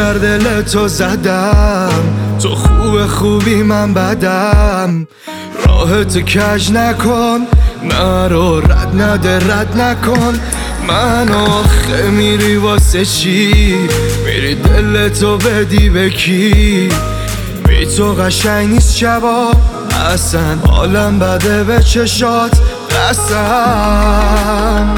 در دل تو زدم، تو خوبی من بدم. راه تو کج نکن، مرا رد نکن. من آخه میری واسه چی؟ میری دل تو بدی به کی؟ بی تو قشنگ نیست شبا اصلا، حالم بده به چشات قسم.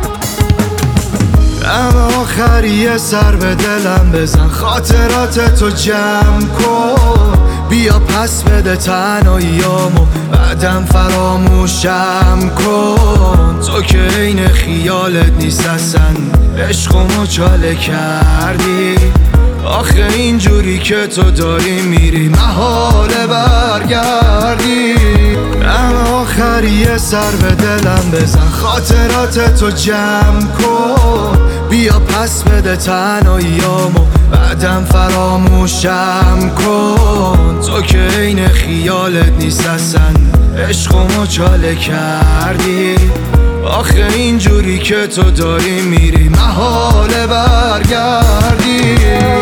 دم آخری سر به دلم بزن، خاطرات تو جمع کن. بیا پس بده تنهاییامو، بعدم فراموشم کن. تو که این خیالت نیست اصلا، عشقمو چاله کردی. آخه اینجوری که تو داری میری، محاله برگردی. دم آخری سر به دلم بزن، خاطرات تو جمع کن. بیا پس بده تنهاییامو، بعدم فراموشم کن. تو که این خیالت نیست اصلا، عشقمو چاله کردی. آخه اینجوری که تو داری میری، محاله برگردی.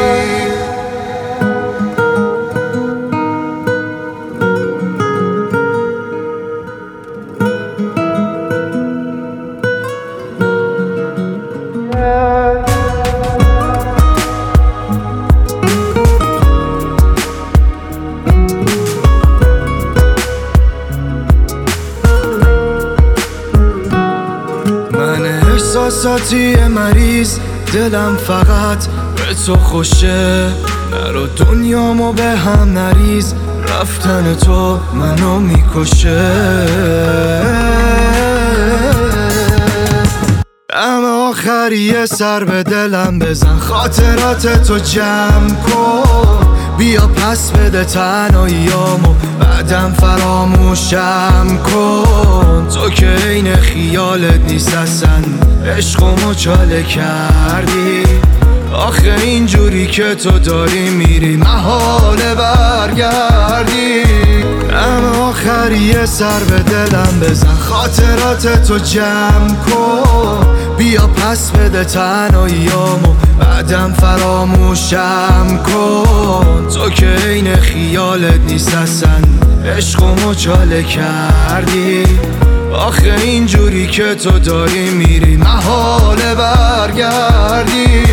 احساساتی مریض، دلم فقط به تو خوشه. نرو دنیامو به هم نریز، رفتن تو منو میکشه. دم آخری سر به دلم بزن، خاطرات تو جمع کن. بیا پس بده تنهاییامو، بعدم فراموشم کن. تو که این خیالت نیست اصلا، عشقمو چاله کردی. آخه اینجوری که تو داری میری، محاله برگردی. دم آخری سر به دلم بزن، خاطرات تو جمع کن. بیا پس بده تنهاییامو، بعدم فراموشم کن. تو که این خیالت نیست اصلا، عشقمو چاله کردی. آخه اینجوری که تو داری میری، محاله برگردی.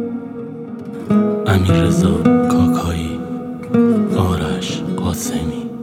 امیررضا کاکایی، آرش قاسمی.